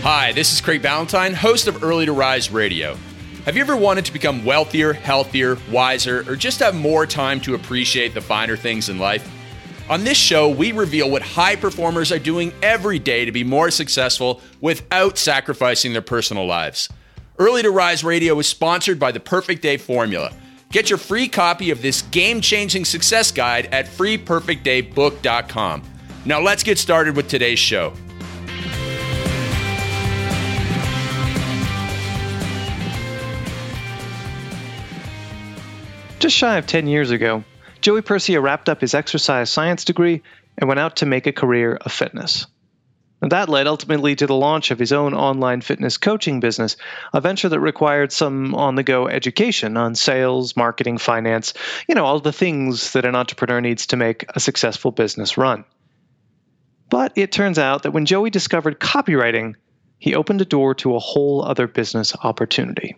Hi, this is Craig Ballantyne, host of Early to Rise Radio. Have you ever wanted to become wealthier, healthier, wiser, or just have more time to appreciate the finer things in life? On this show, we reveal what high performers are doing every day to be more successful without sacrificing their personal lives. Early to Rise Radio is sponsored by the Perfect Day Formula. Get your free copy of this game-changing success guide at freeperfectdaybook.com. Now let's get started with today's show. Just shy of 10 years ago, Joey Persia wrapped up his exercise science degree and went out to make a career of fitness. And that led ultimately to the launch of his own online fitness coaching business, a venture that required some on-the-go education on sales, marketing, finance, all the things that an entrepreneur needs to make a successful business run. But it turns out that when Joey discovered copywriting, he opened a door to a whole other business opportunity.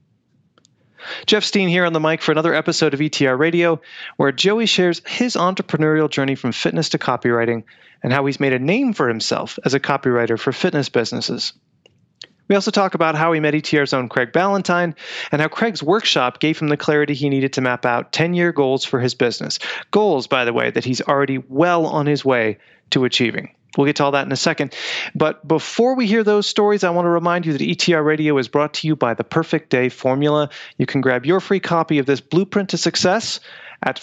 Jeff Steen here on the mic for another episode of ETR Radio, where Joey shares his entrepreneurial journey from fitness to copywriting and how he's made a name for himself as a copywriter for fitness businesses. We also talk about how he met ETR's own Craig Ballantyne and how Craig's workshop gave him the clarity he needed to map out 10-year goals for his business. Goals, by the way, that he's already well on his way to achieving. We'll get to all that in a second. But before we hear those stories, I want to remind you that ETR Radio is brought to you by the Perfect Day Formula. You can grab your free copy of this blueprint to success at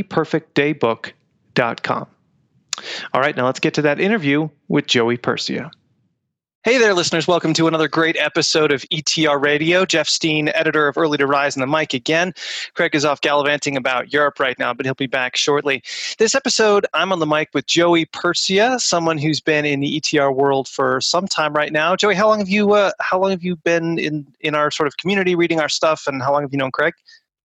freeperfectdaybook.com. All right, now let's get to that interview with Joey Persia. Hey there, listeners. Welcome to another great episode of ETR Radio. Jeff Steen, editor of Early to Rise, on the mic again. Craig is off gallivanting about Europe right now, but he'll be back shortly. This episode, I'm on the mic with Joey Persia, someone who's been in the ETR world for some time right now. Joey, how long have you been in our sort of community reading our stuff, and how long have you known Craig?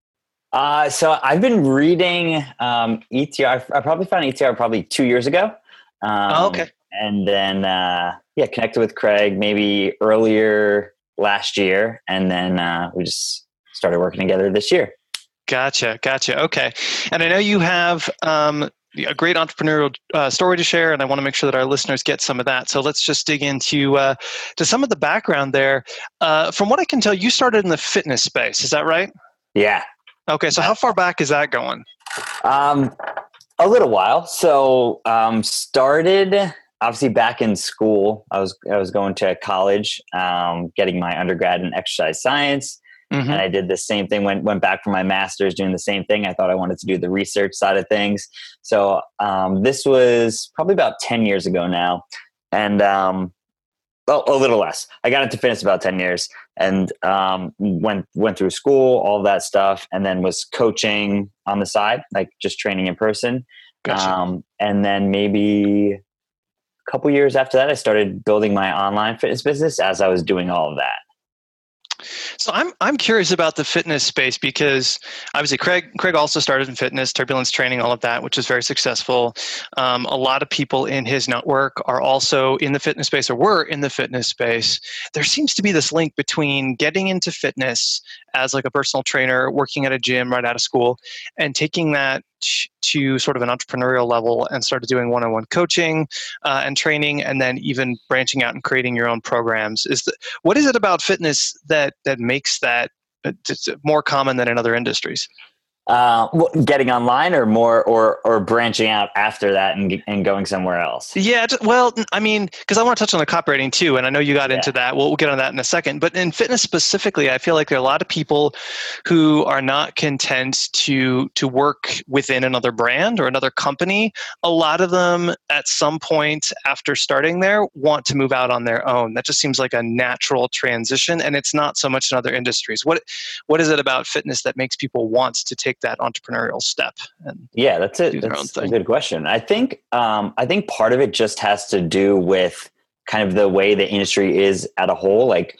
So I've been reading ETR. I probably found ETR probably 2 years ago. Okay. And then, connected with Craig maybe earlier last year. And then we just started working together this year. Gotcha. Okay. And I know you have a great entrepreneurial story to share, and I want to make sure that our listeners get some of that. So let's just dig into to some of the background there. From what I can tell, you started in the fitness space. Is that right? Yeah. Okay. So how far back is that going? A little while. So started... Obviously, back in school, I was going to college, getting my undergrad in exercise science, and I did the same thing. Went back for my master's, doing the same thing. I thought I wanted to do the research side of things. So this was probably about 10 years ago now, and a little less. I got into fitness about 10 years, and went through school, all that stuff, and then was coaching on the side, like just training in person. Gotcha. And then maybe a couple years after that, I started building my online fitness business as I was doing all of that. So I'm curious about the fitness space, because obviously Craig also started in fitness, turbulence training, all of that, which is very successful. A lot of people in his network are also in the fitness space or were in the fitness space. There seems to be this link between getting into fitness as like a personal trainer, working at a gym right out of school, and taking that to sort of an entrepreneurial level and started doing one-on-one coaching and training, and then even branching out and creating your own programs. What is it about fitness that makes that more common than in other industries? Getting online, or more, or branching out after that and going somewhere else? Yeah, well, I mean, because I want to touch on the copywriting too, and I know you got into that. We'll get on that in a second. But in fitness specifically, I feel like there are a lot of people who are not content to work within another brand or another company. A lot of them, at some point after starting there, want to move out on their own. That just seems like a natural transition, and it's not so much in other industries. What is it about fitness that makes people want to take that entrepreneurial step? And that's it. That's a good question. I think part of it just has to do with kind of the way the industry is at a whole. Like,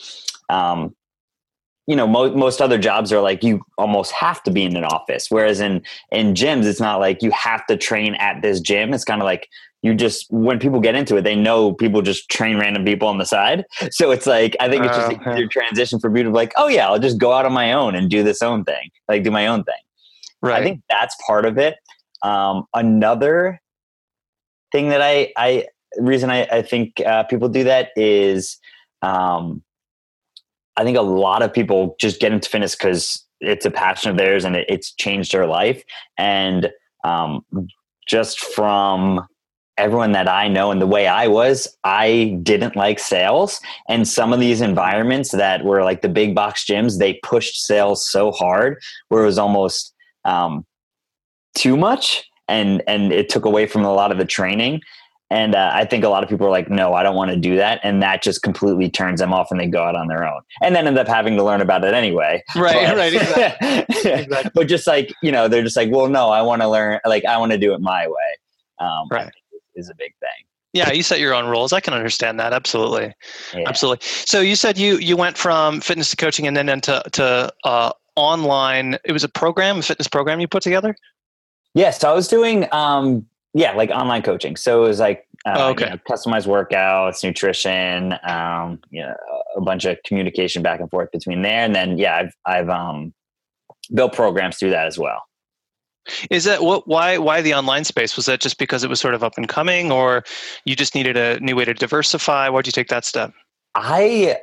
most other jobs are like you almost have to be in an office, whereas in gyms, it's not like you have to train at this gym. It's kind of like when people get into it, they know people just train random people on the side. So it's like, I think it's just an easier transition for people to be like, oh yeah, I'll just go out on my own and do do my own thing. Right. I think that's part of it. Another thing that reason I think people do that is I think a lot of people just get into fitness because it's a passion of theirs and it's changed their life. And just from everyone that I know and the way I didn't like sales. And some of these environments that were like the big box gyms, they pushed sales so hard where it was almost too much. And it took away from a lot of the training. And I think a lot of people are like, no, I don't want to do that. And that just completely turns them off and they go out on their own and then end up having to learn about it anyway. Right. Exactly. But just like, they're just like, well, no, I want to learn, like, I want to do it my way. Right. Is a big thing. Yeah, you set your own rules. I can understand that. Absolutely. Yeah. Absolutely. So you said you went from fitness to coaching and then into online. It was a fitness program you put together? Yes. So I was doing, like online coaching. So it was like, customized workouts, nutrition, a bunch of communication back and forth between there. And then, I've built programs through that as well. Is that why the online space? Was that just because it was sort of up and coming, or you just needed a new way to diversify? Why'd you take that step? I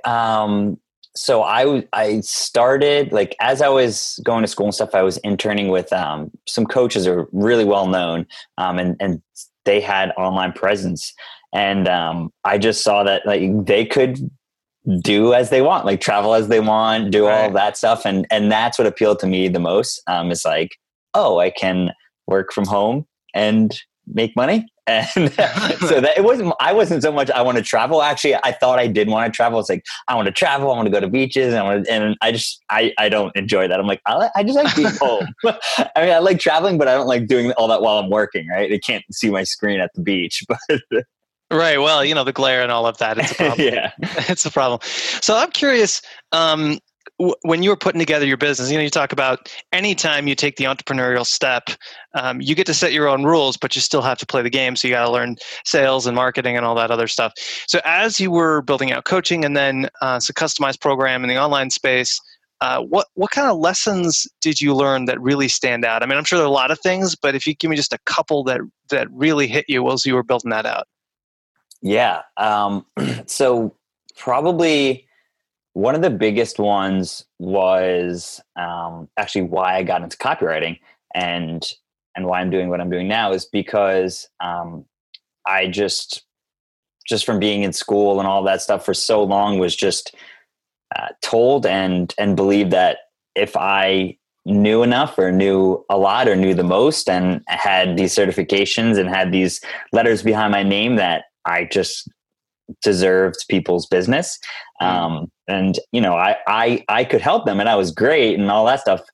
started, like, as I was going to school and stuff, I was interning with some coaches who are really well known, and they had online presence, and I just saw that like they could do as they want, like travel as they want, do all that stuff, and that's what appealed to me the most. Is like, oh, I can work from home and make money. And so that I wasn't so much, I want to travel. Actually, I thought I did want to travel. It's like, I want to travel. I want to go to beaches. And I don't enjoy that. I'm like, I just like being home. I mean, I like traveling, but I don't like doing all that while I'm working, right? I can't see my screen at the beach, but right. Well, the glare and all of that, it's a problem. Yeah, it's a problem. So I'm curious, when you were putting together your business, you talk about anytime you take the entrepreneurial step, you get to set your own rules, but you still have to play the game. So you got to learn sales and marketing and all that other stuff. So as you were building out coaching and then it's a customized program in the online space, what kind of lessons did you learn that really stand out? I mean, I'm sure there are a lot of things, but if you give me just a couple that really hit you as you were building that out. Yeah. So probably one of the biggest ones was actually why I got into copywriting and why I'm doing what I'm doing now is because I just from being in school and all that stuff for so long was just told and believed that if I knew enough or knew a lot or knew the most and had these certifications and had these letters behind my name that I just deserved people's business. And, I could help them and I was great and all that stuff.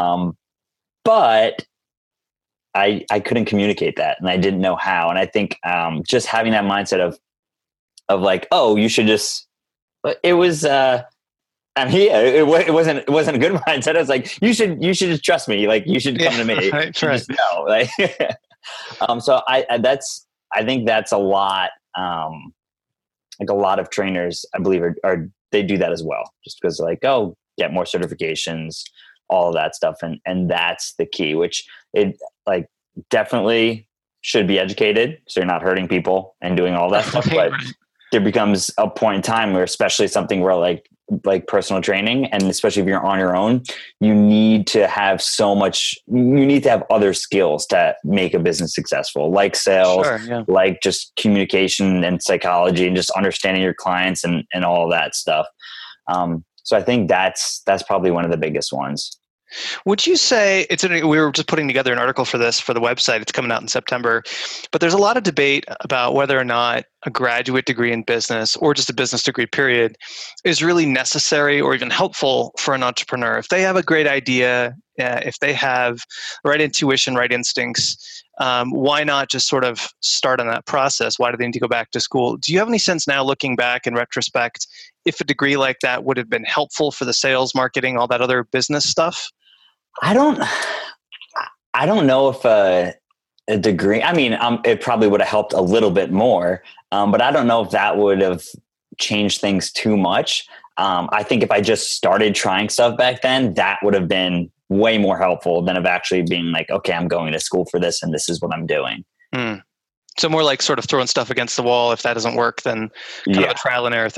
But I couldn't communicate that and I didn't know how. And I think just having that mindset of like, oh, you should just, it was, it wasn't a good mindset. I was like, you should just trust me. Like you should come to me. Right. Just know. Like, so I think that's a lot. Like a lot of trainers, I believe, are they do that as well, just because like, oh, get more certifications, all of that stuff, and that's the key. Which it like definitely should be educated, so you're not hurting people and doing all that stuff. But there becomes a point in time where, especially something where like personal training, and especially if you're on your own, you need to have other skills to make a business successful, like sales, like just communication and psychology and just understanding your clients and all of that stuff. So I think that's probably one of the biggest ones. Would you say we were just putting together an article for this for the website. It's coming out in September, but there's a lot of debate about whether or not a graduate degree in business or just a business degree period is really necessary or even helpful for an entrepreneur. If they have a great idea, if they have the right intuition, right instincts, why not just sort of start on that process? Why do they need to go back to school? Do you have any sense now, looking back in retrospect, if a degree like that would have been helpful for the sales, marketing, all that other business stuff? I don't know if a degree, I mean, it probably would have helped a little bit more, but I don't know if that would have changed things too much. I think if I just started trying stuff back then, that would have been way more helpful than of actually being like, okay, I'm going to school for this and this is what I'm doing. So more like sort of throwing stuff against the wall. If that doesn't work, then kind of a trial and error thing.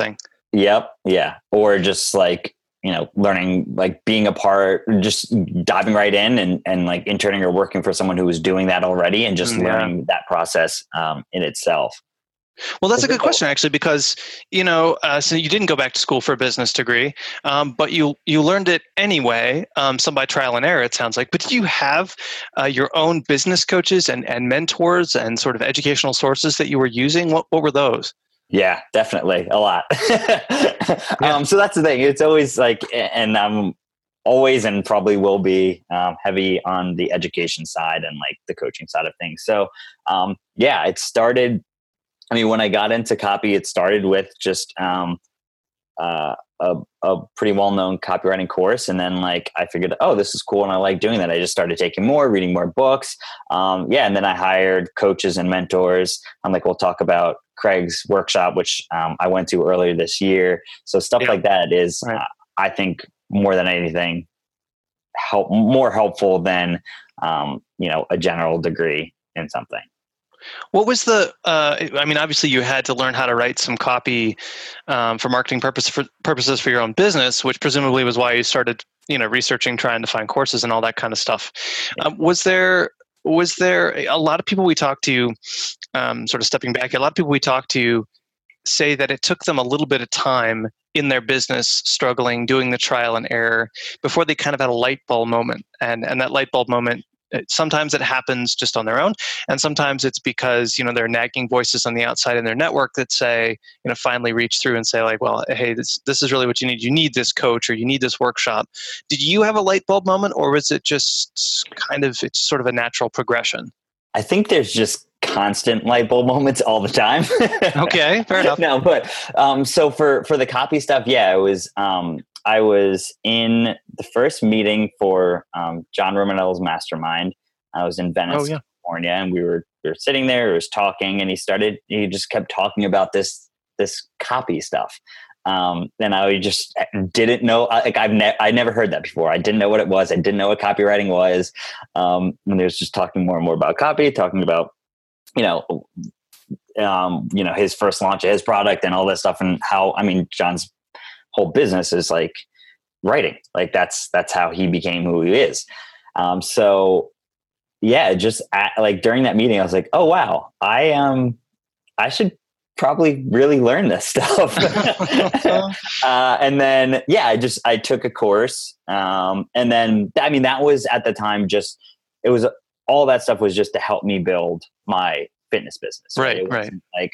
Yep. Yeah. Or just like, learning, like being a part, just diving right in and like interning or working for someone who was doing that already and just learning that process in itself. Well, that's a good question, actually, because, so you didn't go back to school for a business degree, but you learned it anyway, some by trial and error, it sounds like. But did you have your own business coaches and mentors and sort of educational sources that you were using? What were those? Yeah, definitely. A lot. So that's the thing. It's always like, and I'm always and probably will be heavy on the education side and like the coaching side of things. So it started, when I got into copy, it started with just a pretty well-known copywriting course. And then like, I figured, oh, this is cool. And I like doing that. I just started taking more, reading more books. And then I hired coaches and mentors. I'm like, we'll talk about Craig's workshop, which I went to earlier this year. So stuff like that is, I think more than anything, more helpful than, a general degree in something. What was obviously you had to learn how to write some copy for marketing purposes for your own business, which presumably was why you started, researching, trying to find courses and all that kind of stuff. Was there a lot of people we talked to, sort of stepping back, a lot of people we talked to say that it took them a little bit of time in their business, struggling, doing the trial and error before they kind of had a light bulb moment. And that light bulb moment, sometimes it happens just on their own. And sometimes it's because, there are nagging voices on the outside in their network that say, finally reach through and say like, well, hey, this is really what you need. You need this coach or you need this workshop. Did you have a light bulb moment, or was it just it's sort of a natural progression? I think there's just constant light bulb moments all the time. Okay, fair enough. No, but so for the copy stuff, it was I was in the first meeting for John Romano's mastermind. I was in Venice, California, and we were sitting there. He was talking, and he just kept talking about this copy stuff. And I just didn't know. I never heard that before. I didn't know what it was. I didn't know what copywriting was. And he was just talking more and more about copy, talking about his first launch of his product and all that stuff, and how John's whole business is like writing. Like that's how he became who he is. Just during that meeting, I was like, oh wow, I should probably really learn this stuff. And then I took a course, and then that was at the time all that stuff was just to help me build my fitness business. Right. Like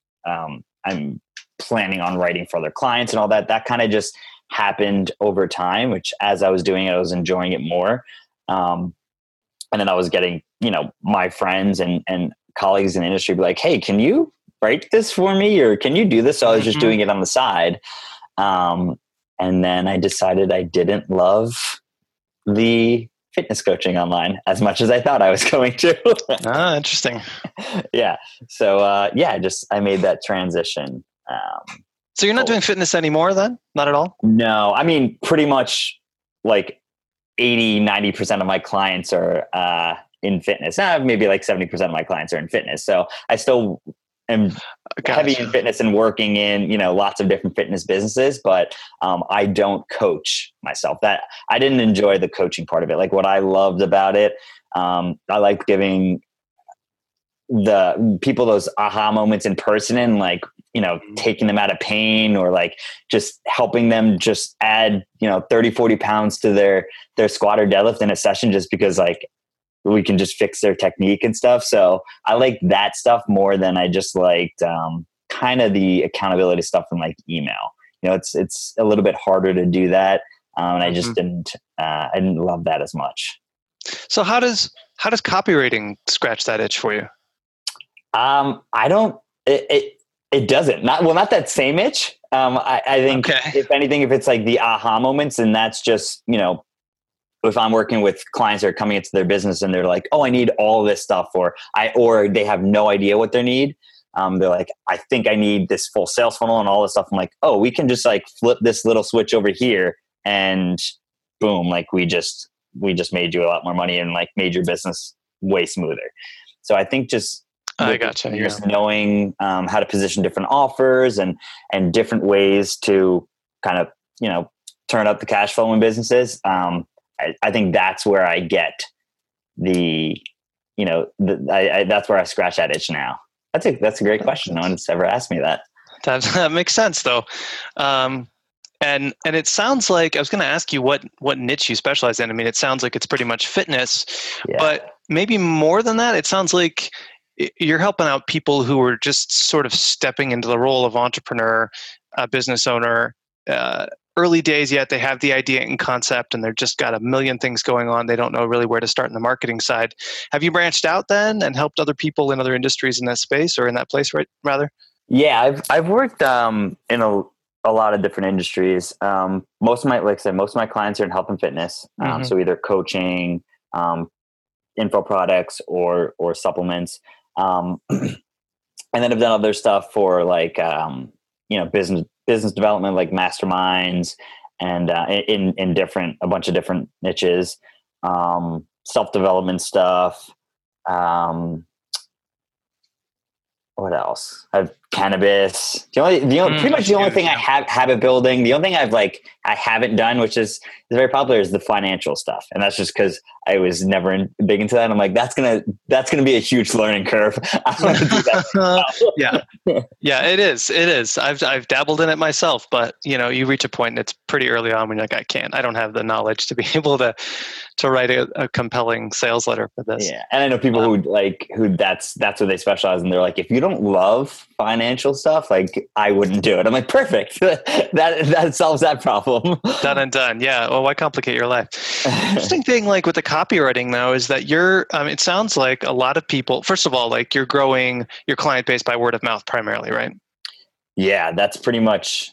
I'm planning on writing for other clients and all that. That kind of just happened over time, which as I was doing it, I was enjoying it more. And then I was getting, my friends and colleagues in the industry be like, hey, can you write this for me? Or can you do this? So I was just doing it on the side. And then I decided I didn't love the fitness coaching online as much as I thought I was going to. Interesting. Yeah. So, I made that transition. So you're not doing fitness anymore then? Not at all? No, pretty much like 80-90% of my clients are in fitness. Maybe like 70% of my clients are in fitness. So I still am heavy in fitness and working in, lots of different fitness businesses, but I don't coach myself. That I didn't enjoy the coaching part of it. Like what I loved about it, I like giving the people those aha moments in person and taking them out of pain, or like just helping them just add 30-40 pounds to their squat or deadlift in a session, just because like we can just fix their technique and stuff. So I like that stuff more than I just liked kind of the accountability stuff from like email. It's a little bit harder to do that, and I just didn't love that as much. So how does copywriting scratch that itch for you? I don't. It doesn't. Not that same itch. I think if anything, if it's like the aha moments, and that's just if I'm working with clients that are coming into their business and they're like, oh, I need all this stuff, or they have no idea what they need. They're like, I think I need this full sales funnel and all this stuff. I'm like, oh, we can just like flip this little switch over here and boom, like we just made you a lot more money and like made your business way smoother. So I think just I gotcha. Just knowing how to position different offers and different ways to kind of, turn up the cash flow in businesses. I think that's where I get that's where I scratch that itch now. That's a great question. No one's ever asked me that. That makes sense though. And it sounds like I was going to ask you what niche you specialize in. I mean, it sounds like it's pretty much fitness, but maybe more than that. It sounds like you're helping out people who are just sort of stepping into the role of entrepreneur, business owner, early days yet. They have the idea and concept and they're just got a million things going on. They don't know really where to start in the marketing side. Have you branched out then and helped other people in other industries in that space or in that place, right? Rather? Yeah, I've worked in a lot of different industries. Most of my clients are in health and fitness. So either coaching, info products or supplements. And then I've done other stuff for like, business development, like masterminds and in a bunch of different niches, self-development stuff. What else? I have cannabis. Pretty much the only thing I have habit building. The only thing I haven't done, which is very popular, is the financial stuff, and that's just because I was never big into that. I'm like, that's gonna be a huge learning curve. I don't want to do that. Yeah, it is. I've dabbled in it myself, but you reach a point and it's pretty early on when you're like, I don't have the knowledge to be able to write a compelling sales letter for this. Yeah, and I know people who that's what they specialize in. They're like, if you don't love financial stuff, like I wouldn't do it. I'm like, perfect. that solves that problem. Done and done. Yeah. Well, why complicate your life? Interesting thing, like with the copywriting though, is that it sounds like a lot of people, first of all, like you're growing your client base by word of mouth primarily, right? Yeah, that's pretty much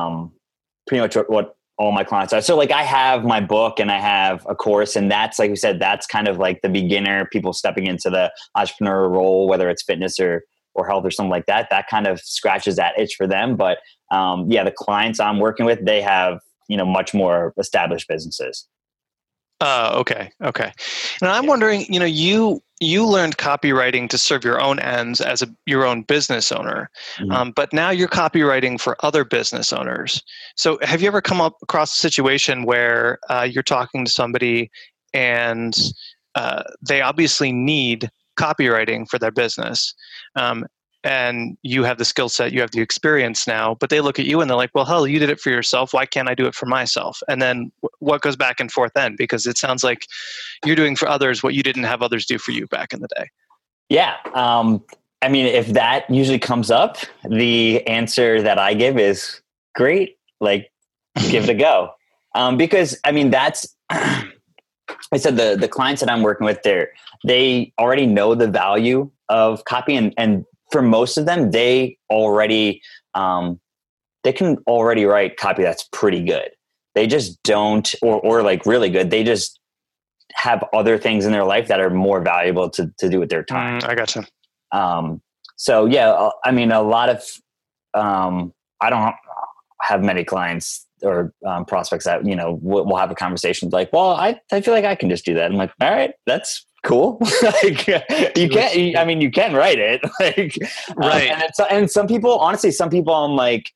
what all my clients are. So like I have my book and I have a course, and that's, like you said, that's kind of like the beginner people stepping into the entrepreneur role, whether it's fitness or health or something like that. That kind of scratches that itch for them. But the clients I'm working with, they have, much more established businesses. Okay. And I'm wondering, you learned copywriting to serve your own ends as your own business owner, but now you're copywriting for other business owners. So have you ever come across a situation where you're talking to somebody and they obviously need copywriting for their business, and you have the skill set, you have the experience now, but they look at you and they're like, well, hell, you did it for yourself. Why can't I do it for myself? And then what goes back and forth then? Because it sounds like you're doing for others what you didn't have others do for you back in the day. Yeah. I mean, if that usually comes up, the answer that I give is great. Like, give it a go. Because I mean, that's, I said the clients that I'm working with there, they already know the value of copy, and for most of them, they already, they can already write copy that's pretty good. They just don't, or like really good. They just have other things in their life that are more valuable to do with their time. I gotcha. So yeah, I mean, a lot of, I don't have many clients or prospects that, we'll have a conversation like, well, I feel like I can just do that. I'm like, all right, that's cool. Like you can write it. Like, right. And some people, honestly, I'm like,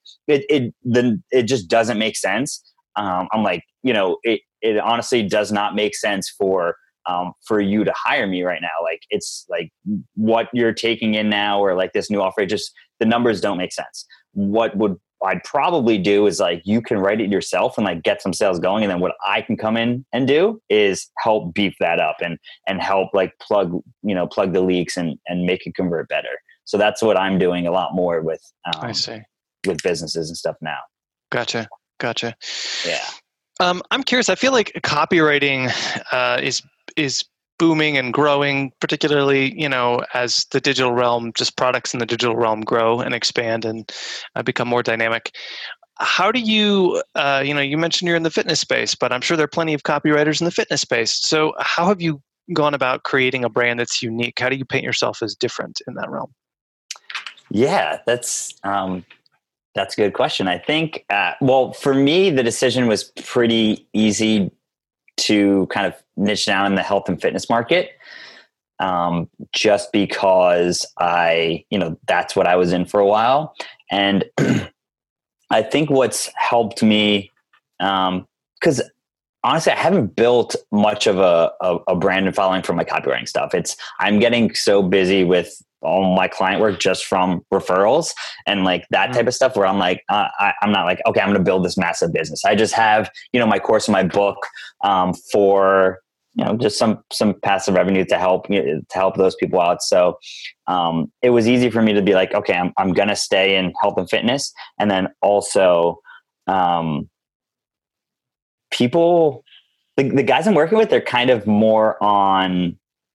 it just doesn't make sense. I'm like, it honestly does not make sense for you to hire me right now. Like, it's like what you're taking in now, or like this new offer, just the numbers don't make sense. What I'd probably do is like, you can write it yourself and like get some sales going. And then what I can come in and do is help beef that up and help like plug the leaks and make it convert better. So that's what I'm doing a lot more with, I see, with businesses and stuff now. Gotcha. Yeah. I'm curious. I feel like copywriting is booming and growing, particularly, as the digital realm, just products in the digital realm grow and expand and become more dynamic. How do you, you mentioned you're in the fitness space, but I'm sure there are plenty of copywriters in the fitness space. So how have you gone about creating a brand that's unique? How do you paint yourself as different in that realm? Yeah, that's a good question. I think, well, for me, the decision was pretty easy to kind of niche down in the health and fitness market. just because that's what I was in for a while. And I think what's helped me, because honestly, I haven't built much of a brand and following from my copywriting stuff. I'm getting so busy with all my client work just from referrals and like that type of stuff where I'm like, I'm not like, okay, I'm going to build this massive business. I just have, my course and my book, for, just some passive revenue to help those people out. So, it was easy for me to be like, okay, I'm going to stay in health and fitness. And then also, people, the guys I'm working with, they're kind of more on,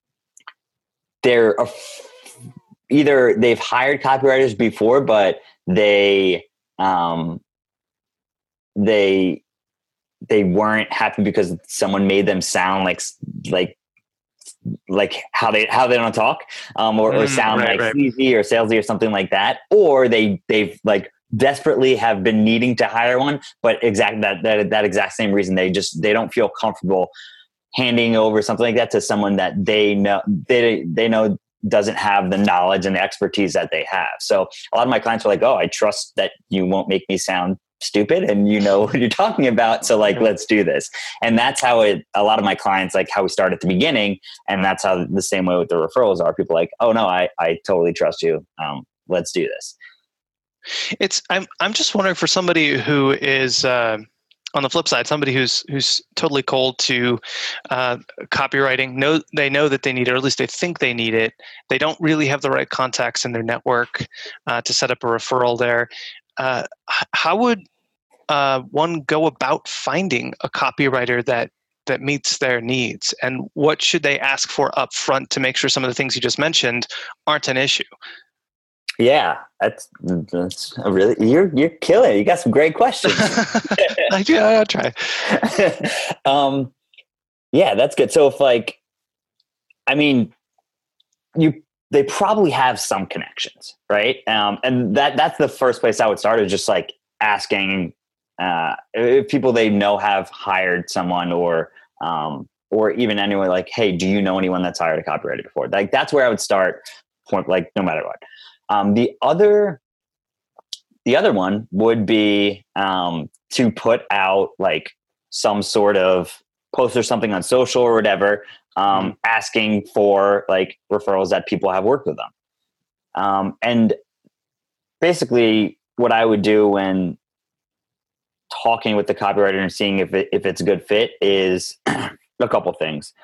either they've hired copywriters before, but they weren't happy because someone made them sound like how they don't talk, or sound sleazy or salesy or something like that. Or they've like desperately have been needing to hire one, but that exact same reason they don't feel comfortable handing over something like that to someone that they know doesn't have the knowledge and the expertise that they have. So a lot of my clients are like, oh, I trust that you won't make me sound stupid and you know what you're talking about. So like, let's do this. And that's how a lot of my clients, like how we start at the beginning. And that's how the same way with the referrals are. People like, oh no, I totally trust you. Let's do this. I'm just wondering, for somebody who is, on the flip side, somebody who's totally cold to copywriting, they know that they need it, or at least they think they need it. They don't really have the right contacts in their network to set up a referral there. How would one go about finding a copywriter that meets their needs, and what should they ask for up front to make sure some of the things you just mentioned aren't an issue? Yeah, that's a really, you're killing it. You got some great questions. I'll try. Yeah, that's good. So if they probably have some connections, right? And that's the first place I would start, is just like asking if people they know have hired someone, or even anyone like, hey, do you know anyone that's hired a copywriter before? Like that's where I would start, like no matter what. The other one would be to put out like some sort of post or something on social or whatever, asking for like referrals that people have worked with them. And basically what I would do when talking with the copywriter and seeing if it's a good fit is a couple things.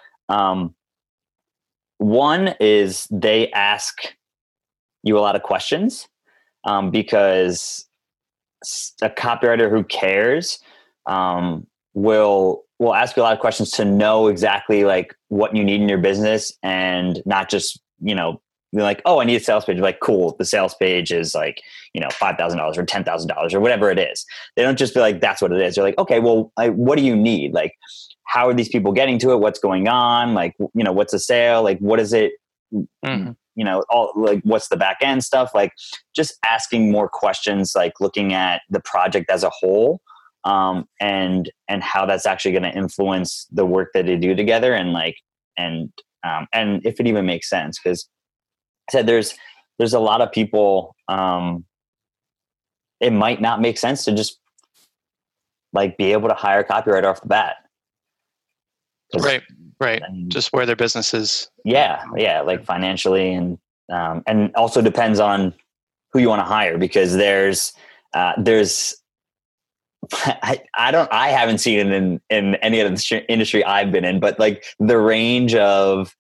One is they ask you a lot of questions, because a copywriter who cares will ask you a lot of questions to know exactly like what you need in your business, and not just be like, oh, I need a sales page. Like, cool, the sales page is like $5,000 or $10,000 or whatever it is. They don't just be like, that's what it is. They're like, okay, well, what do you need? Like, how are these people getting to it? What's going on? Like, what's a sale? Like, what is it? Mm-hmm. All like, what's the back end stuff? Like, just asking more questions, like looking at the project as a whole, and how that's actually going to influence the work that they do together, and if it even makes sense. Because I said there's a lot of people, it might not make sense to just like be able to hire a copywriter off the bat. Right. Just where their business is. Yeah. Like financially, and also depends on who you want to hire, because there's I haven't seen it in any of the industry I've been in, but like the range of,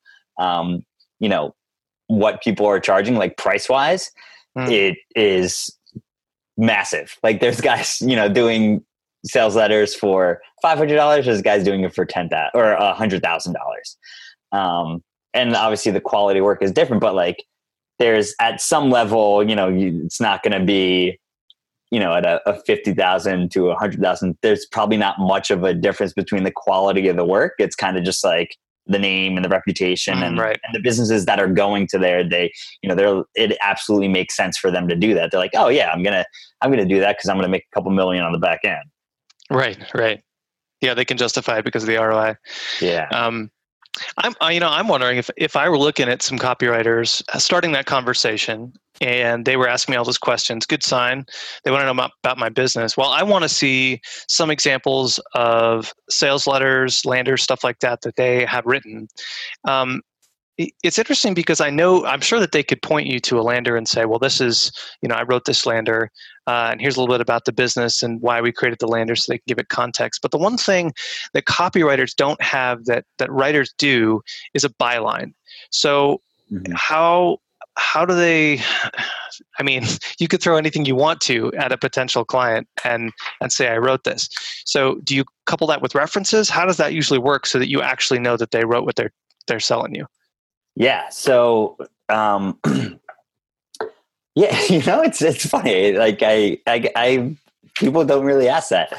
what people are charging, like price wise, it is massive. Like there's guys, doing sales letters for $500. There's guys doing it for $10,000 or $100,000. And obviously the quality work is different, but like there's at some level, it's not going to be, at a 50,000 to 100,000. There's probably not much of a difference between the quality of the work. It's kind of just like the name and the reputation, and the businesses that are going to there, it absolutely makes sense for them to do that. They're like, oh yeah, I'm going to do that because I'm going to make a couple million on the back end. Right. Yeah. They can justify it because of the ROI. Yeah. I'm wondering if I were looking at some copywriters starting that conversation and they were asking me all those questions, good sign. They want to know about my business. Well, I want to see some examples of sales letters, landers, stuff like that they have written. It's interesting because I'm sure that they could point you to a lander and say, well, this is, I wrote this lander, and here's a little bit about the business and why we created the lander so they can give it context. But the one thing that copywriters don't have that writers do is a byline. So how do they, you could throw anything you want to at a potential client and say, I wrote this. So do you couple that with references? How does that usually work so that you actually know that they wrote what they're selling you? Yeah. So, it's funny. Like I people don't really ask that.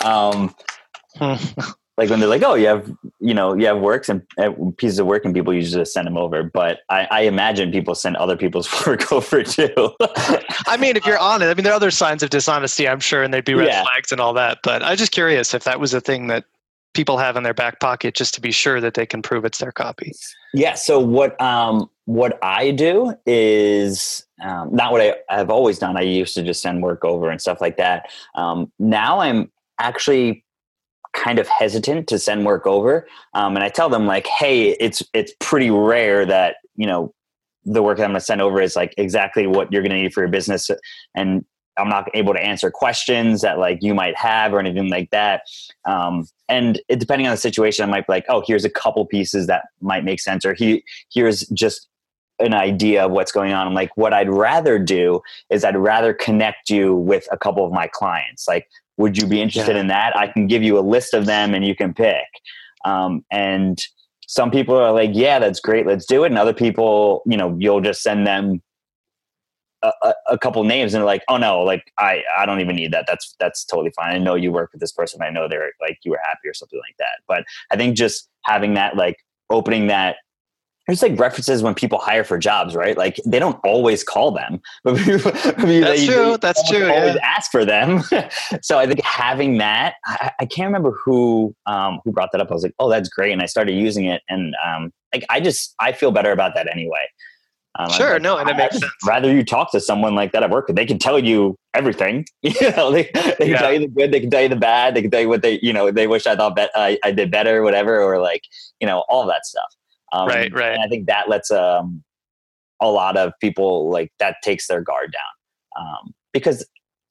Like when they're like, oh, you have works and pieces of work and people usually just send them over. But I imagine people send other people's work over too. If you're honest, there are other signs of dishonesty, I'm sure, and they'd be red flags and all that. But I'm just curious if that was a thing that people have in their back pocket just to be sure that they can prove it's their copy. Yeah. So what I do is not what I've always done. I used to just send work over and stuff like that. Now I'm actually kind of hesitant to send work over. And I tell them like, hey, it's pretty rare that, the work that I'm going to send over is like exactly what you're going to need for your business. And I'm not able to answer questions that like you might have or anything like that. And depending on the situation, I might be like, oh, here's a couple pieces that might make sense. Or here's just an idea of what's going on. I'm like, what I'd rather do is I'd rather connect you with a couple of my clients. Like, would you be interested in that? I can give you a list of them and you can pick. And some people are like, yeah, that's great. Let's do it. And other people, you'll just send them a couple names and they're like, oh no, like I don't even need that. That's totally fine. I know you work with this person. I know they're like, you were happy or something like that. But I think just having that, like opening that, there's like references when people hire for jobs, right? Like they don't always call them, but that's true. That's true. Always ask for them. So I think having that, I can't remember who brought that up. I was like, oh, that's great. And I started using it. And I feel better about that anyway. Sure. No, and it makes sense. Rather you talk to someone like that at work, they can tell you everything. They can tell you the good, they can tell you the bad, they can tell you what they wish I thought I did better, whatever, or like, all of that stuff. Right. And I think that lets a lot of people, like, that takes their guard down. Because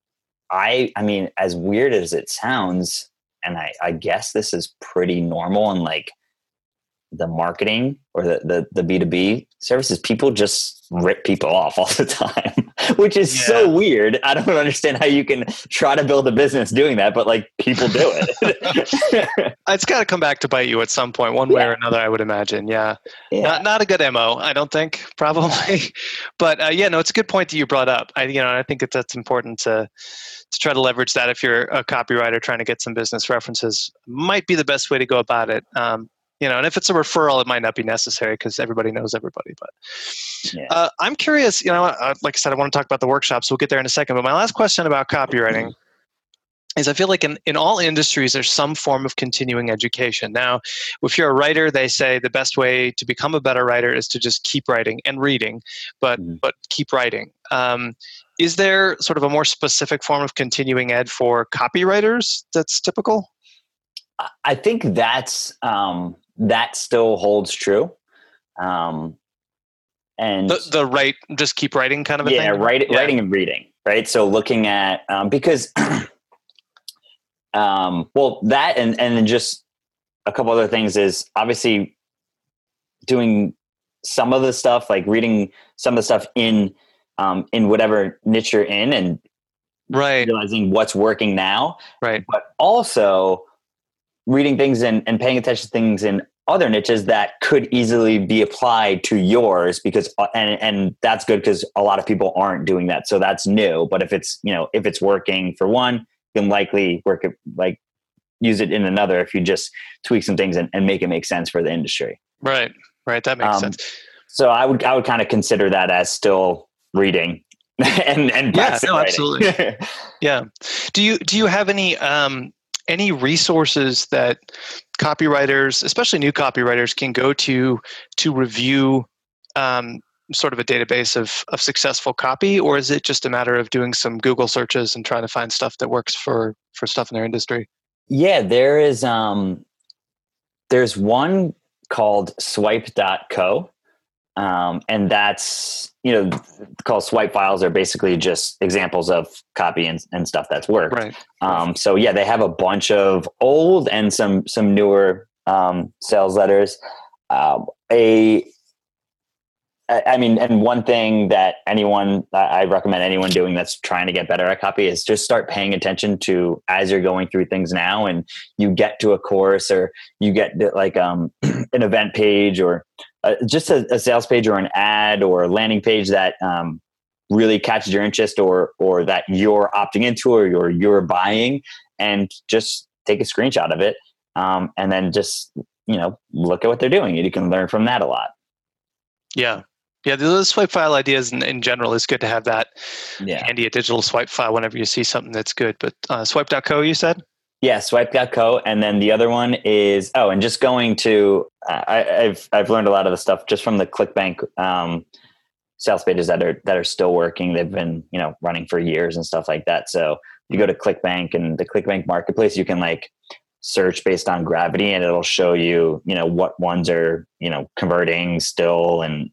I mean, as weird as it sounds, and I guess this is pretty normal in like the marketing or the B2B services, people just rip people off all the time, which is so weird. I don't understand how you can try to build a business doing that, but like people do it. It's got to come back to bite you at some point, one way or another, I would imagine. Yeah. Not a good MO, I don't think, probably. But it's a good point that you brought up. I think that's important to try to leverage that. If you're a copywriter trying to get some business references, might be the best way to go about it. And if it's a referral, it might not be necessary because everybody knows everybody. But I'm curious, like I said, I want to talk about the workshops. We'll get there in a second. But my last question about copywriting is I feel like in all industries, there's some form of continuing education. Now, if you're a writer, they say the best way to become a better writer is to just keep writing and reading, but keep writing. Is there sort of a more specific form of continuing ed for copywriters that's typical? I think that's that still holds true. And the just keep writing kind of a thing? Writing and reading, right? So looking at, because, that and then just a couple other things is obviously doing some of the stuff, like reading some of the stuff in whatever niche you're in and realizing what's working now. Right. But also reading things and paying attention to things in other niches that could easily be applied to yours, because and that's good because a lot of people aren't doing that. So that's new. But if it's working for one, you can likely use it in another if you just tweak some things and make it make sense for the industry. Right. That makes sense. So I would kind of consider that as still reading and practicing writing. Absolutely. Yeah. Do you have any any resources that copywriters, especially new copywriters, can go to review sort of a database of successful copy, or is it just a matter of doing some Google searches and trying to find stuff that works for stuff in their industry? Yeah, there's one called swipe.co. And that's, called swipe files are basically just examples of copy and stuff that's worked. Right. So yeah, they have a bunch of old and some newer sales letters. And one thing that I recommend anyone doing that's trying to get better at copy is just start paying attention to, as you're going through things now and you get to a course or you get like an event page or just a sales page or an ad or a landing page that really catches your interest or that you're opting into or you're buying, and just take a screenshot of it and then just, look at what they're doing. You can learn from that a lot. Yeah. Yeah, the swipe file ideas in general is good to have that handy, a digital swipe file whenever you see something that's good. But swipe.co, you said? Yeah, swipe.co. And then the other one is, and just going to, I've learned a lot of the stuff just from the ClickBank sales pages that are still working. They've been, running for years and stuff like that. So you go to ClickBank and the ClickBank marketplace, you can like search based on gravity and it'll show you, what ones are, converting still and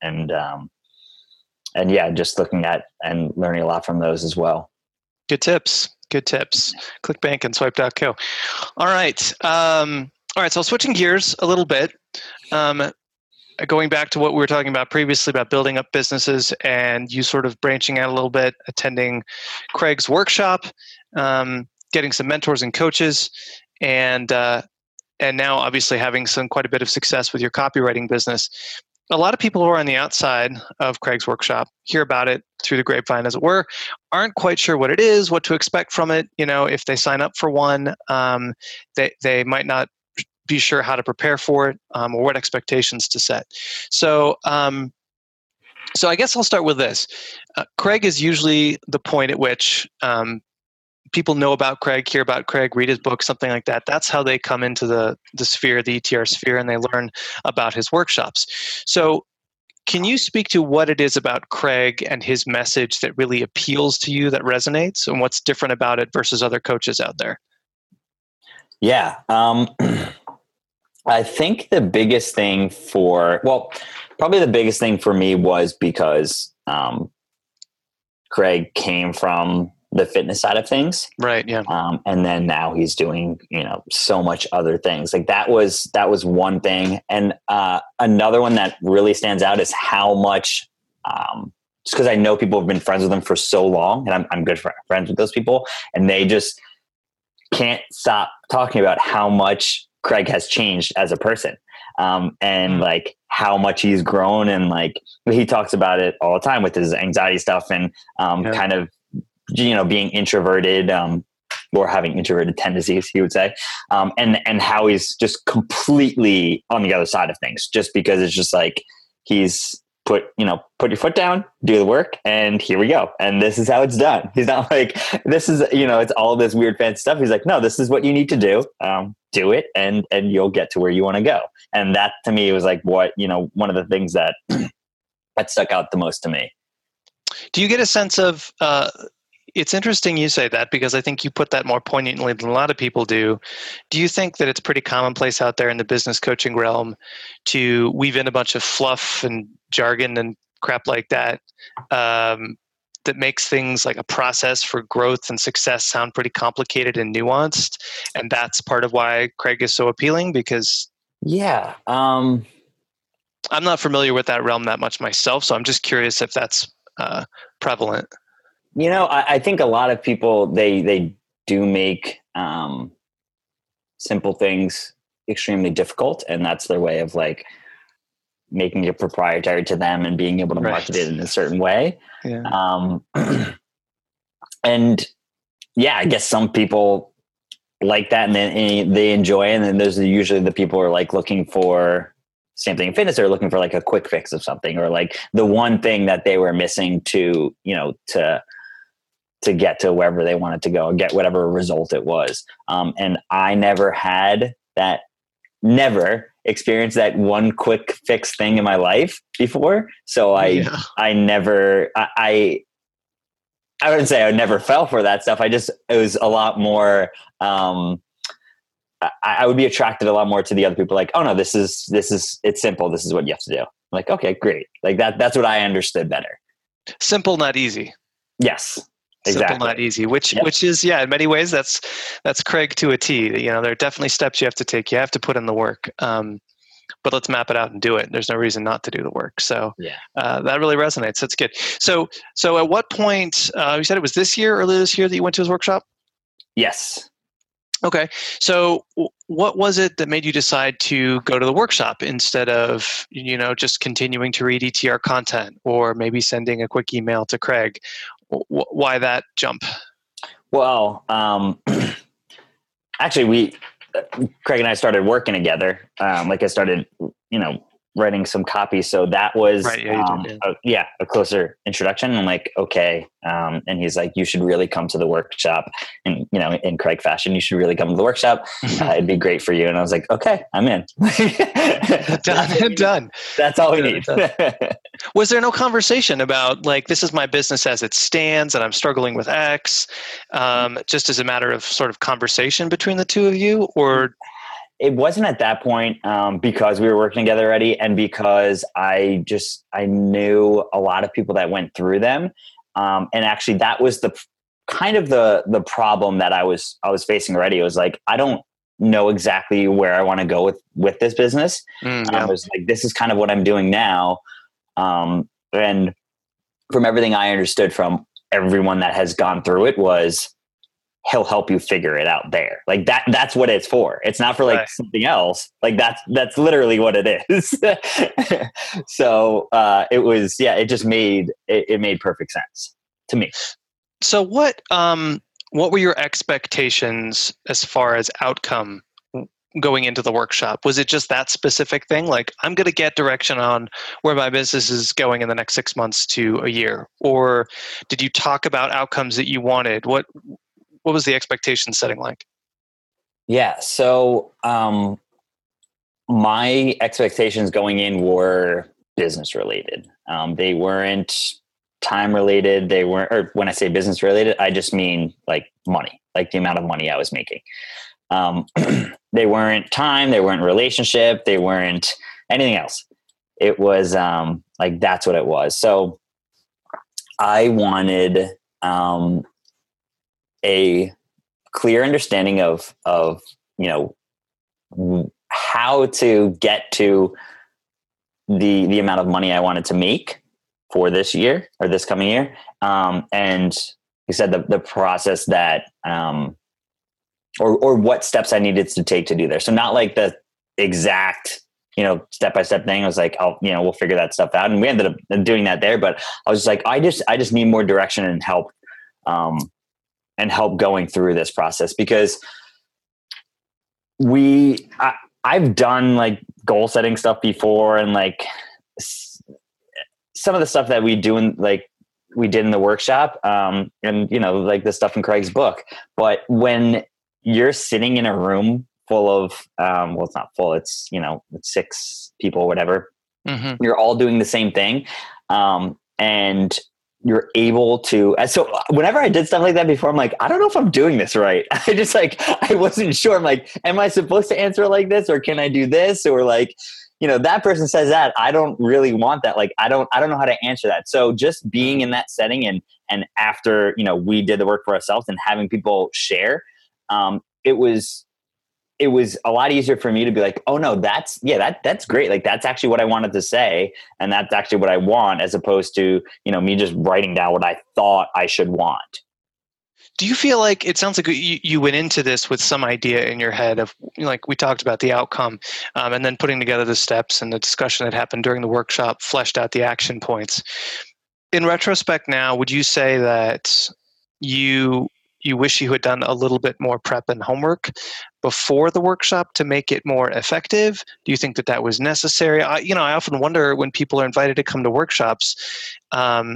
yeah, just looking at and learning a lot from those as well. Good tips. ClickBank and swipe.co. All right. So switching gears a little bit, going back to what we were talking about previously about building up businesses and you sort of branching out a little bit, attending Craig's workshop, getting some mentors and coaches, and now obviously having quite a bit of success with your copywriting business. A lot of people who are on the outside of Craig's workshop hear about it through the grapevine, as it were, aren't quite sure what it is, what to expect from it. If they sign up for one, they might not be sure how to prepare for it or what expectations to set. So I guess I'll start with this. Craig is usually the point at which people know about Craig, hear about Craig, read his book, something like that. That's how they come into the sphere, the ETR sphere, and they learn about his workshops. So can you speak to what it is about Craig and his message that really appeals to you, that resonates, and what's different about it versus other coaches out there? Yeah. I think the biggest thing probably the biggest thing for me was because Craig came from the fitness side of things. Right. Yeah. And then now he's doing, so much other things. Like that was one thing. And another one that really stands out is how much, just because I know people have been friends with him for so long and I'm good friends with those people, and they just can't stop talking about how much Craig has changed as a person. And like how much he's grown, and like he talks about it all the time with his anxiety stuff and kind of, being introverted, or having introverted tendencies, he would say, and how he's just completely on the other side of things, just because it's just like he's put your foot down, do the work, and here we go, and this is how it's done. He's not like, this is it's all this weird fancy stuff. He's like, no, this is what you need to do. Do it, and you'll get to where you want to go. And that to me was like what one of the things that that stuck out the most to me. Do you get a sense of it's interesting you say that, because I think you put that more poignantly than a lot of people do. Do you think that it's pretty commonplace out there in the business coaching realm to weave in a bunch of fluff and jargon and crap like that, that makes things like a process for growth and success sound pretty complicated and nuanced? And that's part of why Craig is so appealing? Because I'm not familiar with that realm that much myself, so I'm just curious if that's prevalent. I think a lot of people, they do make simple things extremely difficult, and that's their way of like making it proprietary to them and being able to market it in a certain way. Yeah. And yeah, I guess some people like that and then they enjoy it. And then there's usually the people who are like looking for same thing in fitness. They're looking for like a quick fix of something, or like the one thing that they were missing to to get to wherever they wanted to go and get whatever result it was. And I never had that, never experienced that one quick fix thing in my life before. So I wouldn't say I never fell for that stuff. It was a lot more, I would be attracted a lot more to the other people. Like, oh no, this is, it's simple. This is what you have to do. I'm like, okay, great. Like that's what I understood better. Simple, not easy. Yes. Exactly. Simple, not easy, which is, in many ways, that's Craig to a T. There are definitely steps you have to take. You have to put in the work. But let's map it out and do it. There's no reason not to do the work. So that really resonates. That's good. So at what point, you said it was earlier this year that you went to his workshop? Yes. Okay. So what was it that made you decide to go to the workshop instead of, just continuing to read ETR content or maybe sending a quick email to Craig? Why that jump? Well, actually, Craig and I started working together. I started, writing some copy. So that was, a closer introduction. I'm like, okay. And he's like, you should really come to the workshop. And, in Craig fashion, you should really come to the workshop. It'd be great for you. And I was like, okay, I'm in. Done. That's all we need. Was there no conversation about this is my business as it stands and I'm struggling with X, just as a matter of sort of conversation between the two of you, or? It wasn't at that point, because we were working together already, and because I knew a lot of people that went through them, and actually that was the kind of the problem that I was facing already. It was like, I don't know exactly where I want to go with this business. I was like, this is kind of what I'm doing now, and from everything I understood from everyone that has gone through it was, he'll help you figure it out there. Like that's what it's for. It's not for something else. Like that's literally what it is. So, it was, it just made perfect sense to me. So what were your expectations as far as outcome going into the workshop? Was it just that specific thing? Like, I'm going to get direction on where my business is going in the next 6 months to a year? Or did you talk about outcomes that you wanted? What was the expectation setting like? Yeah. So, my expectations going in were business related. They weren't time related. Or when I say business related, I just mean like money, like the amount of money I was making. They weren't time, they weren't relationship, they weren't anything else. It was, that's what it was. So I wanted, a clear understanding of how to get to the amount of money I wanted to make for this year or this coming year. And he said the process that, or what steps I needed to take to do there. So not like the exact, step-by-step thing. I was like, we'll figure that stuff out. And we ended up doing that there, but I was just like, I just need more direction and help, going through this process, because I've done like goal setting stuff before, and like some of the stuff that we did in the workshop, and like the stuff in Craig's book. But when you're sitting in a room full of, it's not full, it's 6 people, whatever, you're all doing the same thing. And you're able to, so whenever I did stuff like that before, I'm like, I don't know if I'm doing this right. I wasn't sure. I'm like, am I supposed to answer it like this, or can I do this? Or like, that person says that, I don't really want that. Like, I don't know how to answer that. So just being in that setting and after, we did the work for ourselves and having people share, it was a lot easier for me to be like, oh no, that's great. Like, that's actually what I wanted to say. And that's actually what I want, as opposed to, me just writing down what I thought I should want. Do you feel like, it sounds like you went into this with some idea in your head of, like we talked about, the outcome, and then putting together the steps and the discussion that happened during the workshop fleshed out the action points. In retrospect now, would you say that you wish you had done a little bit more prep and homework before the workshop to make it more effective? Do you think that was necessary? I often wonder, when people are invited to come to workshops,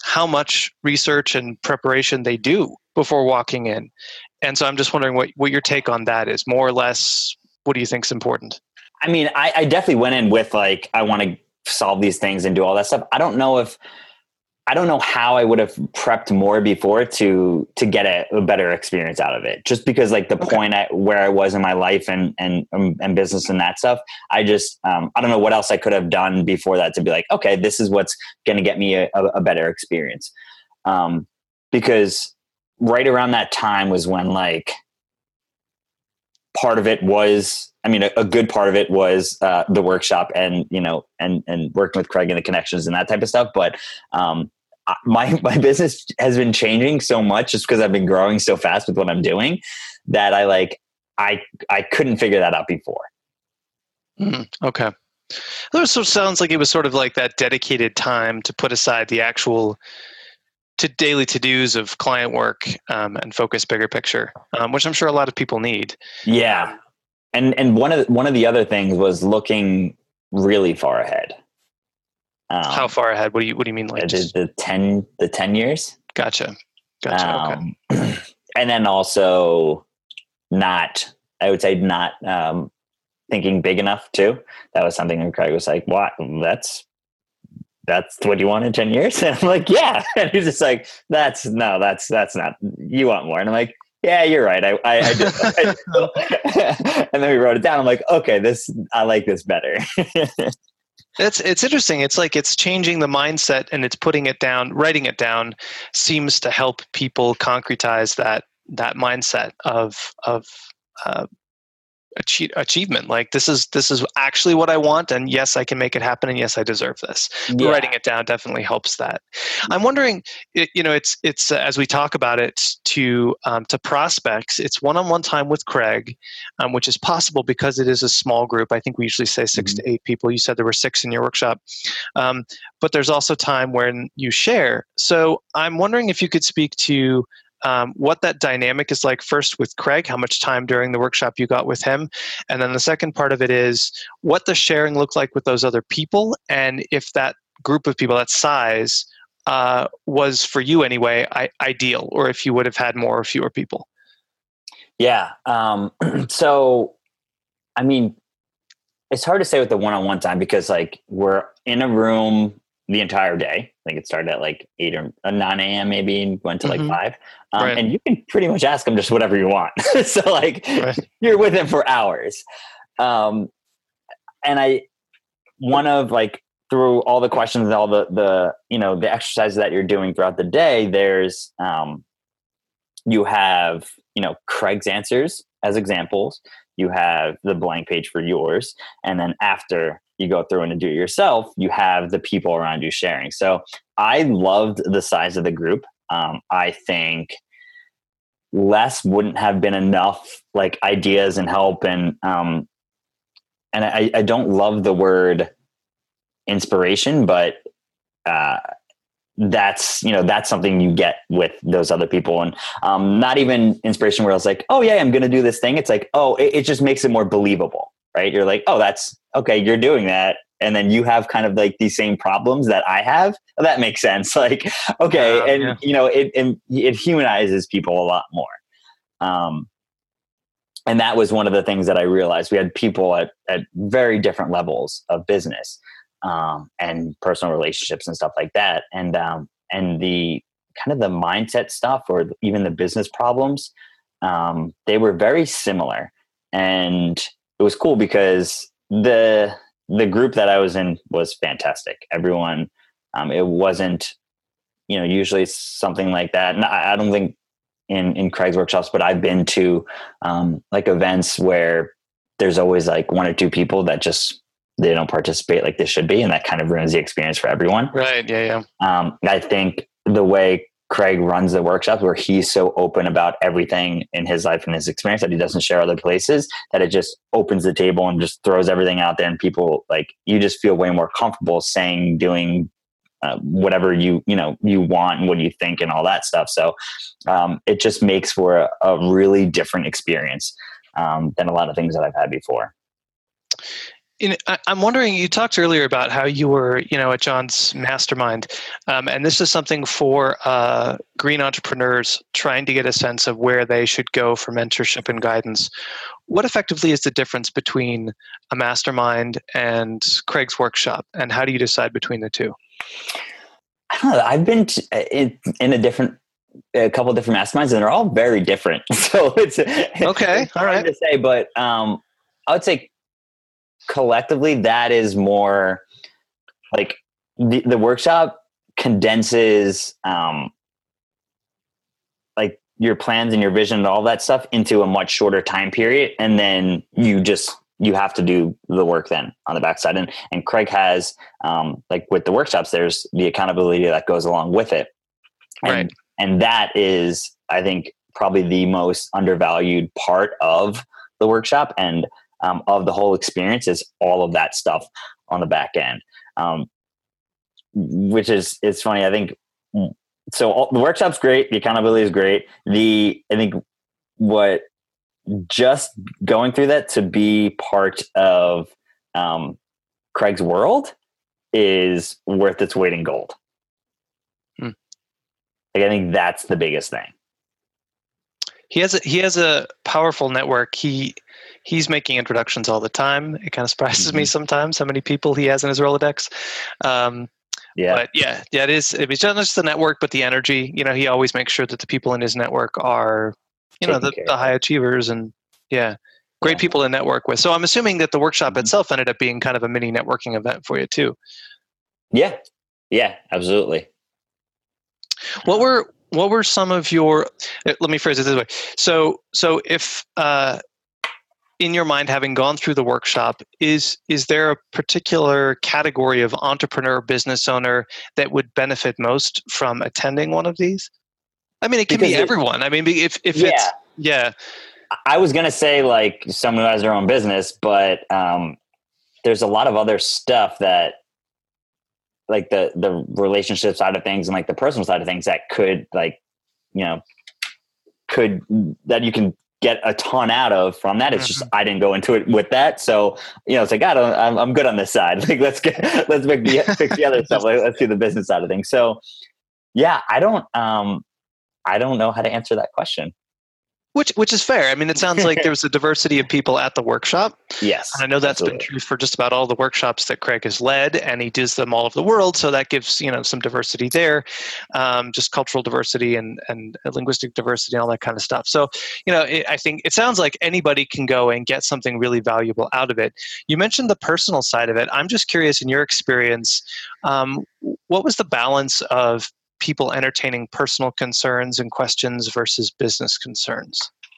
how much research and preparation they do before walking in. And so I'm just wondering what your take on that is. More or less, what do you think is important? I mean, I definitely went in with like, I want to solve these things and do all that stuff. I don't know how I would have prepped more before to get a better experience out of it. Just because like the point at where I was in my life and business and that stuff, I just, I don't know what else I could have done before that to be like, okay, this is what's going to get me a better experience. Because right around that time was when like part of it was, I mean, a good part of it was the workshop and, you know, and working with Craig and the connections and that type of stuff. But my business has been changing so much just because I've been growing so fast with what I'm doing that I couldn't figure that out before. Okay. So it sounds like it was sort of like that dedicated time to put aside the actual daily to-dos of client work and focus bigger picture, which I'm sure a lot of people need. Yeah. And one of the other things was looking really far ahead. How far ahead? What do you mean? Like the 10 years? Gotcha. Okay. And then also not thinking big enough too. That was something that Craig was like, what? That's what you want in 10 years? And I'm like, yeah. And he's just like, that's not, you want more. And I'm like, yeah, you're right. I did. And then we wrote it down. I'm like, okay, I like this better. It's interesting. It's like it's changing the mindset and it's putting it down. Writing it down seems to help people concretize that mindset of achievement. Like this is actually what I want, and yes, I can make it happen, and yes, I deserve this. Yeah. Writing it down definitely helps that. I'm wondering, it's as we talk about it to prospects, it's one-on-one time with Craig, which is possible because it is a small group. I think we usually say 6 to 8 people. You said there were 6 in your workshop, but there's also time when you share. So I'm wondering if you could speak to what that dynamic is like first with Craig, how much time during the workshop you got with him. And then the second part of it is what the sharing looked like with those other people. And if that group of people, that size, was for you anyway, ideal, or if you would have had more or fewer people. Yeah. So, I mean, it's hard to say with the one-on-one time because like we're in a room the entire day. I think it started at like 8 or 9 a.m. maybe and went to like 5. Right. And you can pretty much ask them just whatever you want. So like you're with them for hours. And one of like through all the questions and all the exercises that you're doing throughout the day, there's you have, Craig's answers as examples. You have the blank page for yours. And then after you go through and do it yourself, you have the people around you sharing. So I loved the size of the group. I think less wouldn't have been enough, like ideas and help. And I don't love the word inspiration, but that's something you get with those other people. And not even inspiration where I was like, oh yeah, I'm going to do this thing. It's like, oh, it just makes it more believable, right? You're like, oh, that's okay. You're doing that. And then you have kind of like these same problems that I have. Oh, that makes sense. Like, okay. And it humanizes people a lot more. And that was one of the things that I realized. We had people at very different levels of business, and personal relationships and stuff like that. And the kind of the mindset stuff or even the business problems, they were very similar. And it was cool because the group that I was in was fantastic. Everyone, it wasn't, usually something like that. And I don't think in Craig's workshops, but I've been to like events where there's always like 1 or 2 people that just, they don't participate like they should be. And that kind of ruins the experience for everyone. Right. Yeah. I think the way Craig runs the workshops where he's so open about everything in his life and his experience that he doesn't share other places, that it just opens the table and just throws everything out there. And people like, you just feel way more comfortable saying, doing whatever you want and what you think and all that stuff. So it just makes for a really different experience than a lot of things that I've had before. I'm wondering, you talked earlier about how you were, at John's mastermind, and this is something for green entrepreneurs trying to get a sense of where they should go for mentorship and guidance. What effectively is the difference between a mastermind and Craig's workshop, and how do you decide between the two? I don't know. I've been in a couple of different masterminds, and they're all very different. So it's okay. All right to say, but I would say collectively that is more like the workshop condenses like your plans and your vision and all that stuff into a much shorter time period, and then you have to do the work then on the backside. And Craig has like with the workshops, there's the accountability that goes along with it. Right. And that is, I think, probably the most undervalued part of the workshop and of the whole experience is all of that stuff on the back end, which is, it's funny. I think, so the workshop's great. The accountability is great. I think what just going through that to be part of Craig's world is worth its weight in gold. Like, I think that's the biggest thing. He has a powerful network. He's making introductions all the time. It kind of surprises me sometimes how many people he has in his Rolodex. But it is. It's not just the network, but the energy. He always makes sure that the people in his network are, the high achievers and great people to network with. So I'm assuming that the workshop itself ended up being kind of a mini networking event for you too. Yeah. Yeah, absolutely. What were some of your, let me phrase it this way. So if, in your mind, having gone through the workshop, is there a particular category of entrepreneur, business owner that would benefit most from attending one of these? I mean, it can be everyone. I mean, if it's, I was going to say like someone who has their own business, but there's a lot of other stuff that, like the relationship side of things and like the personal side of things that could that you can get a ton out of from that. It's just, I didn't go into it with that. So, it's like, I'm good on this side. Like, let's fix the other stuff. Like, let's do the business side of things. So yeah, I don't know how to answer that question. Which is fair. I mean, it sounds like there was a diversity of people at the workshop. Yes. And I know that's been true for just about all the workshops that Craig has led, and he does them all over the world. So that gives, some diversity there, just cultural diversity and linguistic diversity and all that kind of stuff. So, I think it sounds like anybody can go and get something really valuable out of it. You mentioned the personal side of it. I'm just curious, in your experience, what was the balance of people entertaining personal concerns and questions versus business concerns?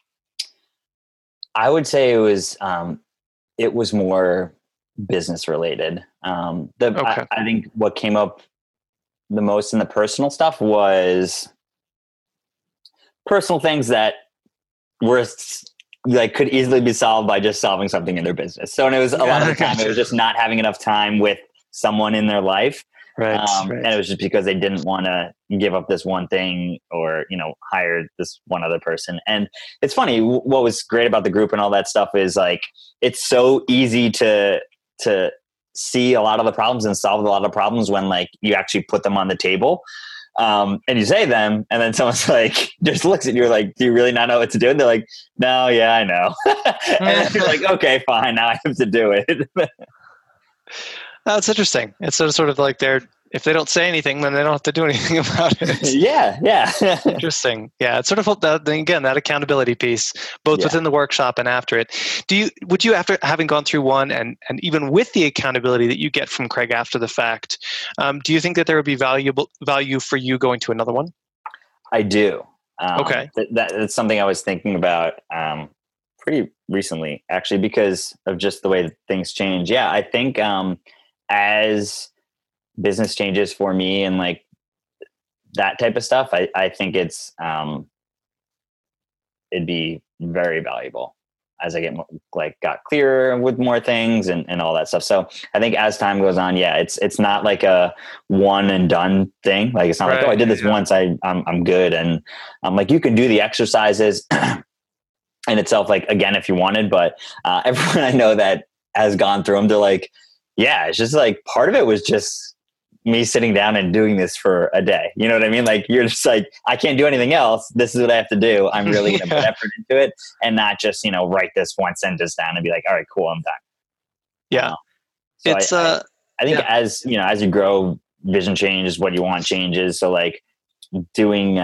I would say it was more business related. I think what came up the most in the personal stuff was personal things that were like could easily be solved by just solving something in their business. So, and it was a lot of the time, it was just not having enough time with someone in their life. Right. And it was just because they didn't want to give up this one thing or, hire this one other person. And it's funny, what was great about the group and all that stuff is like, it's so easy to see a lot of the problems and solve a lot of problems when like you actually put them on the table. And you say them, and then someone's like, just looks at you like, do you really not know what to do? And they're like, no, yeah, I know. And then you're like, okay, fine. Now I have to do it. That's interesting. It's sort of like if they don't say anything, then they don't have to do anything about it. Yeah. Interesting. Yeah, it's sort of that accountability piece, both within the workshop and after it. Would you, after having gone through one and even with the accountability that you get from Craig after the fact, do you think that there would be value for you going to another one? I do. Okay. That's something I was thinking about pretty recently, actually, because of just the way that things change. Yeah, I think as business changes for me and like that type of stuff, I think it's it'd be very valuable as I get more, got clearer with more things and all that stuff. So I think as time goes on, it's not like a one and done thing. Like, it's not like, I did this once, I'm good. And I'm like, you can do the exercises in itself, like, again, if you wanted, but everyone I know that has gone through them. They're like, yeah, it's just like part of it was just me sitting down and doing this for a day. You know what I mean? Like you're just like, I can't do anything else. This is what I have to do. I'm really going to put effort into it and not just, write this one sentence down and be like, all right, cool, I'm done. Yeah. So it's I think as you grow, vision changes, what you want changes. So like doing,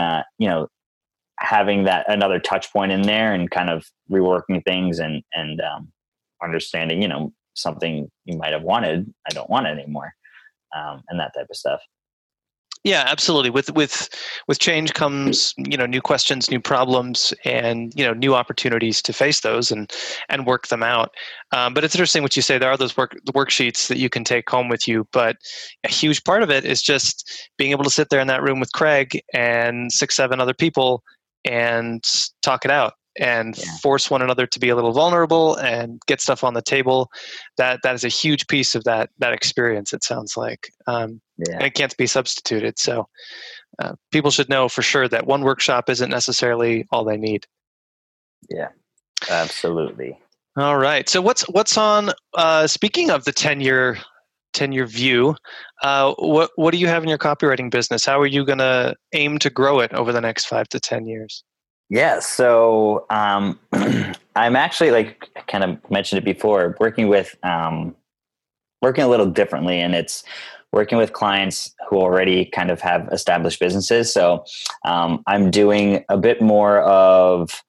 having that another touch point in there and kind of reworking things and understanding, something you might have wanted, I don't want it anymore. And that type of stuff. Yeah, absolutely. With change comes, new questions, new problems, and, new opportunities to face those and work them out. But it's interesting what you say. There are those worksheets that you can take home with you, but a huge part of it is just being able to sit there in that room with Craig and 6, 7 other people and talk it out and force one another to be a little vulnerable and get stuff on the table. That is a huge piece of that experience, it sounds like. And it can't be substituted. So people should know for sure that one workshop isn't necessarily all they need. Yeah, absolutely. All right. So what's on, speaking of the 10-year view, what do you have in your copywriting business? How are you going to aim to grow it over the next 5 to 10 years? Yeah. So I'm actually, like I kind of mentioned it before, working a little differently, and it's working with clients who already kind of have established businesses. So I'm doing a bit more of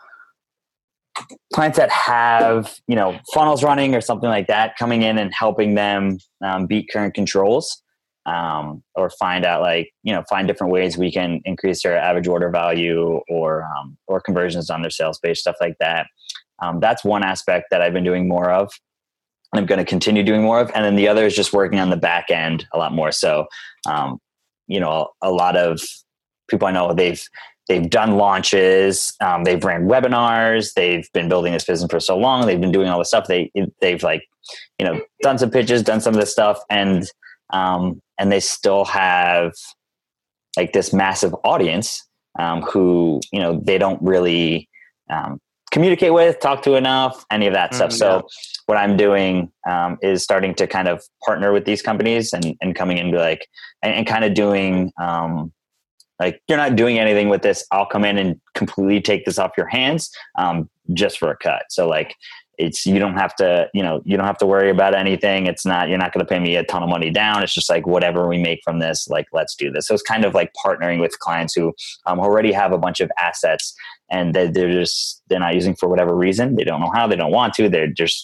clients that have, funnels running or something like that, coming in and helping them beat current controls, or find out find different ways we can increase their average order value or conversions on their sales page, stuff like that. That's one aspect that I've been doing more of. I'm going to continue doing more of. And then the other is just working on the back end a lot more. So, a lot of people I know, they've done launches, they've ran webinars, they've been building this business for so long, they've been doing all this stuff. They've done some pitches, done some of this stuff, and they still have like this massive audience who they don't really communicate with, talk to enough, any of that stuff. So what I'm doing is starting to kind of partner with these companies and coming in and be like, and kind of doing like, you're not doing anything with this. I'll come in and completely take this off your hands just for a cut. So like, you don't have to worry about anything. You're not going to pay me a ton of money down. It's just like whatever we make from this, like, let's do this. So it's kind of like partnering with clients who already have a bunch of assets and they're not using for whatever reason. They don't know how, they don't want to, they're just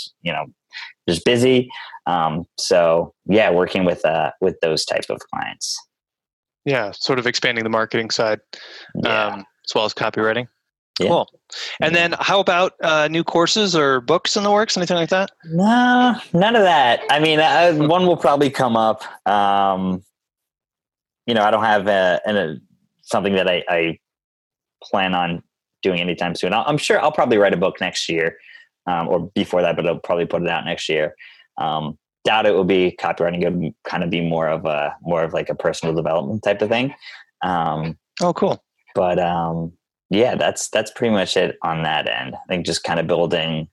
busy. So yeah, working with those type of clients. Yeah. Sort of expanding the marketing side, as well as copywriting. Yeah. Cool. And then how about new courses or books in the works? Anything like that? No, none of that. I mean, one will probably come up. I don't have something that I plan on doing anytime soon. I'm sure I'll probably write a book next year or before that, but I'll probably put it out next year. Doubt it will be copywriting. It would kind of be more of like a personal development type of thing. Oh, cool. But yeah, that's pretty much it on that end. I think just kind of building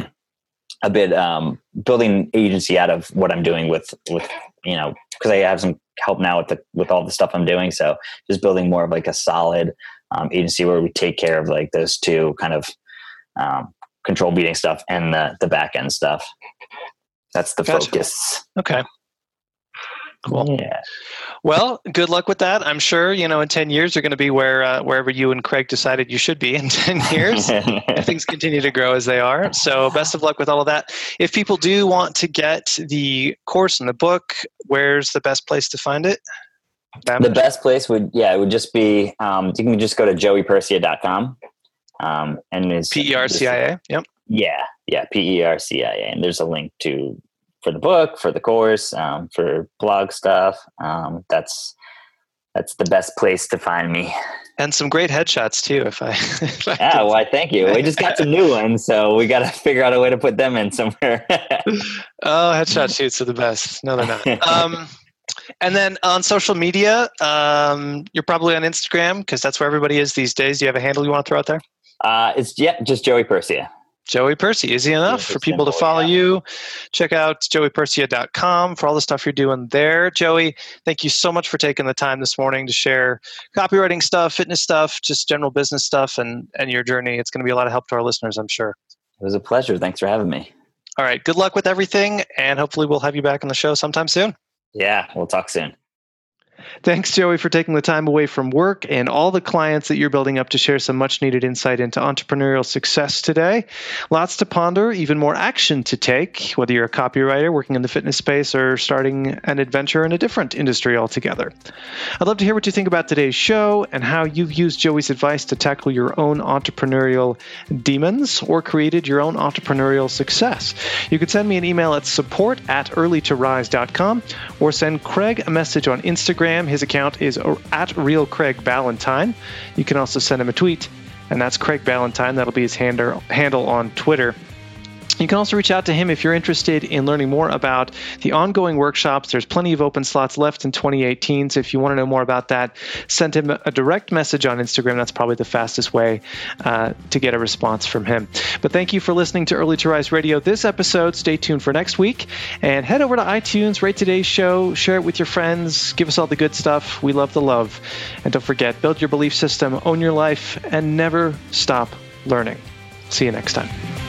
a bit, building agency out of what I'm doing with because I have some help now with all the stuff I'm doing. So just building more of like a solid agency where we take care of like those two kind of control beating stuff and the back end stuff. That's the focus. Okay. Cool. Yeah. Well, good luck with that. I'm sure, in 10 years, you're going to be wherever you and Craig decided you should be in 10 years. If things continue to grow as they are. So best of luck with all of that. If people do want to get the course and the book, where's the best place to find it? The best place would just be, you can just go to joeypercia.com. And it's PERCIA. Yep. Yeah. PERCIA. And there's a link for the book, for the course, for blog stuff. That's the best place to find me. And some great headshots too. Well, thank you. We just got some new ones, so we got to figure out a way to put them in somewhere. Oh, headshot shoots are the best. No, they're not. And then on social media, you're probably on Instagram because that's where everybody is these days. Do you have a handle you want to throw out there? It's just Joey Percia. Joey Percy. Easy enough for people to follow you. Check out joeypercia.com for all the stuff you're doing there. Joey, thank you so much for taking the time this morning to share copywriting stuff, fitness stuff, just general business stuff, and your journey. It's going to be a lot of help to our listeners, I'm sure. It was a pleasure. Thanks for having me. All right. Good luck with everything, and hopefully we'll have you back on the show sometime soon. Yeah, we'll talk soon. Thanks, Joey, for taking the time away from work and all the clients that you're building up to share some much-needed insight into entrepreneurial success today. Lots to ponder, even more action to take, whether you're a copywriter working in the fitness space or starting an adventure in a different industry altogether. I'd love to hear what you think about today's show and how you've used Joey's advice to tackle your own entrepreneurial demons or created your own entrepreneurial success. You could send me an email at support@earlytorise.com or send Craig a message on Instagram. His account is at @RealCraigBallantine. You can also send him a tweet, and that's Craig Ballantyne. That'll be his handle on Twitter. You can also reach out to him if you're interested in learning more about the ongoing workshops. There's plenty of open slots left in 2018, so if you want to know more about that, send him a direct message on Instagram. That's probably the fastest way to get a response from him. But thank you for listening to Early to Rise Radio this episode. Stay tuned for next week, and head over to iTunes, rate today's show, share it with your friends, give us all the good stuff. We love the love. And don't forget, build your belief system, own your life, and never stop learning. See you next time.